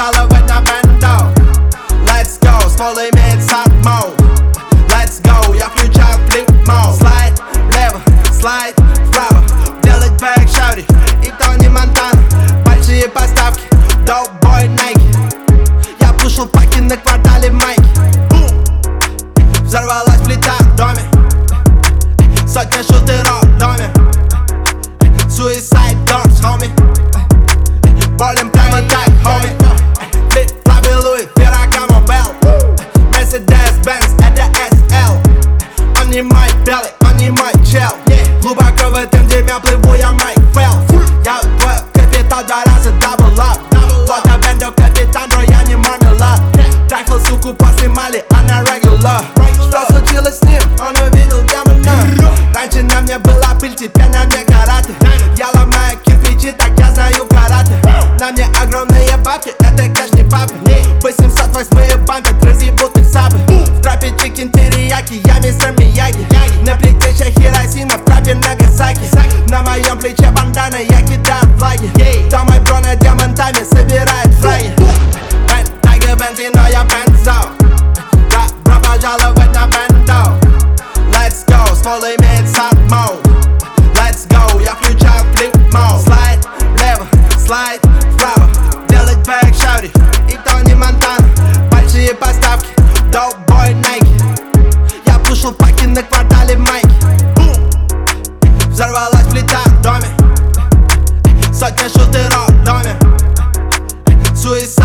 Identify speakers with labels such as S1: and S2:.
S1: пожаловать на бендо. Let's go, ствол имеет hard mode. Let's go, я включаю flip mode. Слайд влево, слайд вправо, делать бэк шаури и Тони Монтана. Большие поставки, dope boy Nike. Я пушу паки на квартале майки. Взорвалась плита в доме, сотня шутеров в доме. Suicide doors, homie. Болим прямо так, homie. Флип-флапы Луи, Ferragamo Bell. Mercedes-Benz, это SL. Он не мой белый, он не мой чел. Глубоко в этом дерьме плыву я, Майк Фелпс. Я твой капитан, 2 раза double up. Фото бендо, капитан, бро, я не мармелад. Трахал суку после Мали, она regular. Что случилось с ним? Он увидел демона. Раньше на мне была пыль, теперь на мне карате. Я ломаю кирпичи, так я знаю карате. На мне огромные бабки, это кэш не папы. 808 бампят, разъебут их сабы. В трапе чикен терияки, я мистер Мияги. На плите Хиросима, в трапе Нагасаки. На моем плече бандана, я кидаю флаги. Там мой бро над диамантами собирает флаги. Тайгер бензино, я бензо. Добро пожаловать на бендо. Let's go, ствол имеет hard mode. Let's go, я включаю flip mode. Слайд влево, слайд вправо, делать бэк шаури и Тони Монтана. Большие поставки, dope boy Nike. Я пушу паки на квартале майки. Взорвалась плита в доме, сотня шутеров в доме. Suicide